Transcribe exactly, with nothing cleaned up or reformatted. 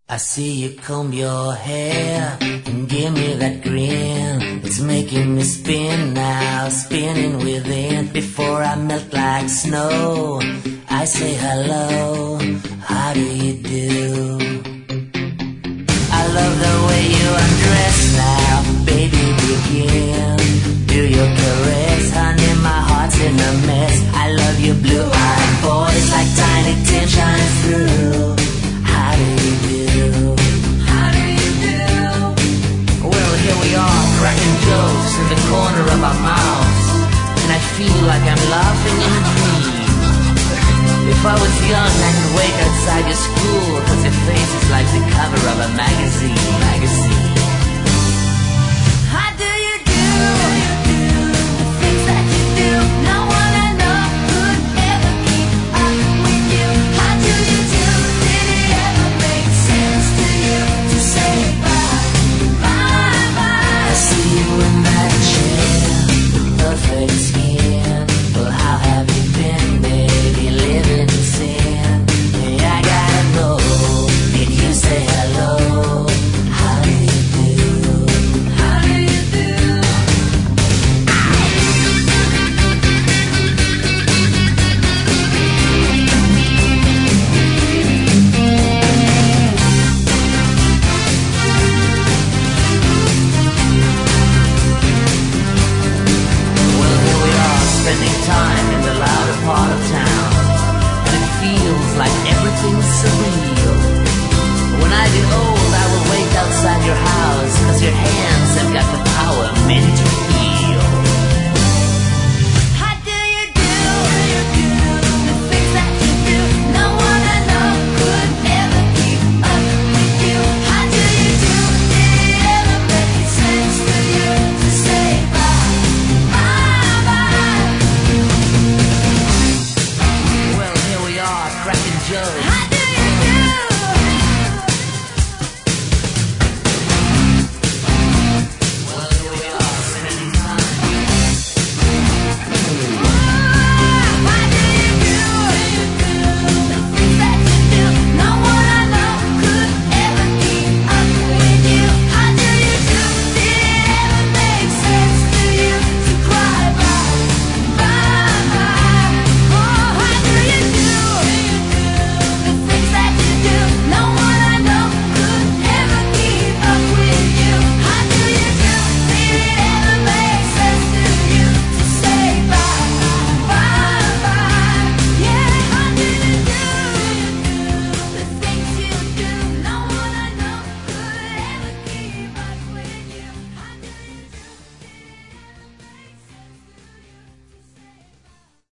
I see you comb your hair and give me that grin. It's making me spin now, spinning within. Before I melt like snow, I say hello, how do you do? I love the way you undress now, baby begin. Do your caress, honey, my heart's in a mess. I love your blue-eyed voice like tiny tin shining through. How do you do? How do you do? Well, here we are, cracking jokes in the corner of our mouths, and I feel like I'm laughing in a dream. If I was young, I could wait outside your school, cause your face is like